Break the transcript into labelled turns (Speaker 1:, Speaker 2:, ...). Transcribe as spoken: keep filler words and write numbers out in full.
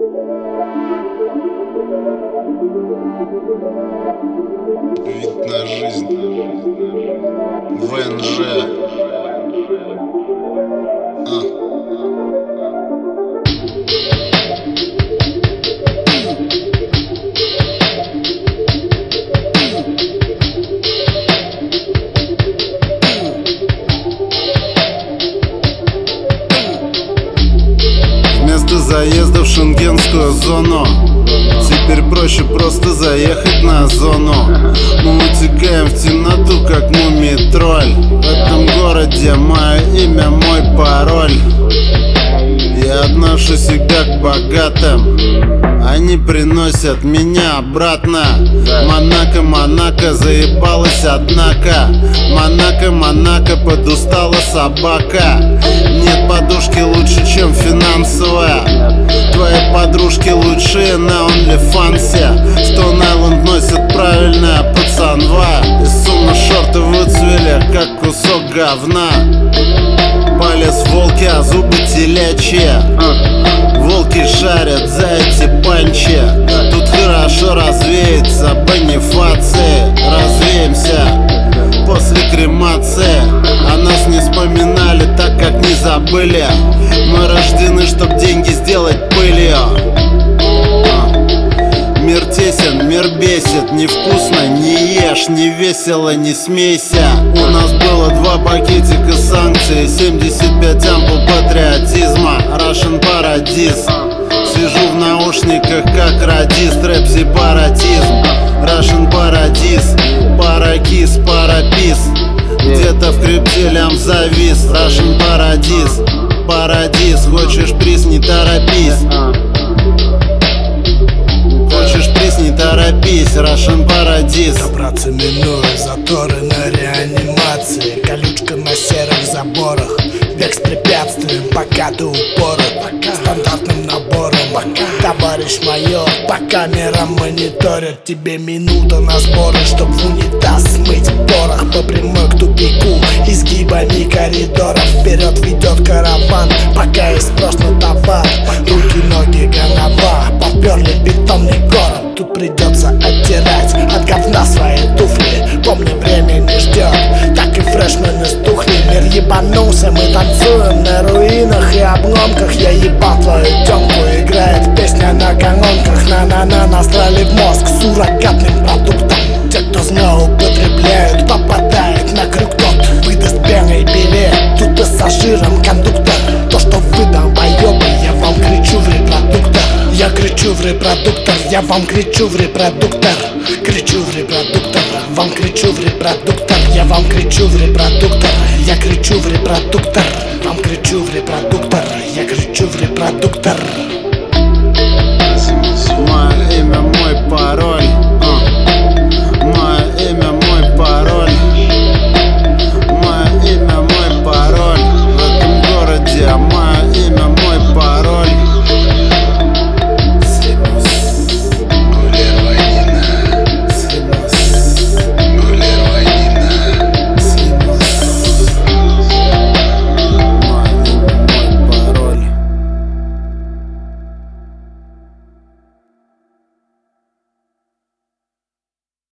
Speaker 1: Вид на жизнь. ВНЖ. А. Вместо заезда в шенгенскую зону теперь проще просто заехать на зону. Мы утекаем в темноту, как мумий-тролль. В этом городе мое имя, мой пароль. Я отношусь всегда к богатым, они приносят меня обратно. Монако, Монако заебалась, однако Монако, Монако подустала собака. Нет подушки лучше, чем финансовая. Твои подружки лучшие на онлифансе. Stone Island носит правильная пацанва. И сумма шорты выцвели, как кусок говна. Палец волки, а зубы телячьи. Волки шарят за эти панчи. Тут хорошо развеяться бонифации. Развеемся после кремации. О нас не вспоминали, так как не забыли. Мы рождены, чтоб деньги сделать пылью. Мир тесен, мир бесит. Невкусно, не ешь, не весело, не смейся. У нас было два пакетика санкций, семьдесят пять ампул патриотизма. Russian Paradise. Сижу в наушниках, как радист. Рэп сепаратизм. Russian Paradise. Паракис, парапис. Где-то в крипте лям завис. Russian Paradise. Парадис. Хочешь приз, не торопись. Хочешь приз, не торопись, Russian Paradise.
Speaker 2: Добраться минуя заторы на реанимации. Колючка на серых заборах. Бег с препятствием, пока до упора. Стандартным набором. Товарищ майор, по камерам мониторят. Тебе минута на сборы, чтоб в унитаз смыть порох. По прямой к тупику, изгибами коридоров. Вперед ведет караван, пока есть спрос на товар. Руки, ноги, голова, поперли бетонный город. Тут придется оттирать от говна свои туфли. Помни, время не ждет, так и фрешмены стухли. Мир ебанулся, мы танцуем на руинах и обломках. Я ебал твою тёмку, играет песня на канонках. На-на-на, насрали в мозг суррогатным продуктом. Те, кто злоупотребляют, попадает на крюк. Тот выдаст белый билет, тут пассажиром кондуктор. То, что вы долбоёбы, я вам кричу в репродуктор. Я кричу в репродуктор, я вам кричу в репродуктор. Кричу в репродуктор, вам кричу в репродуктор. Я вам кричу в репродуктор. Я кричу в репродуктор, вам кричу в репродуктор. Я кричу в репродуктор.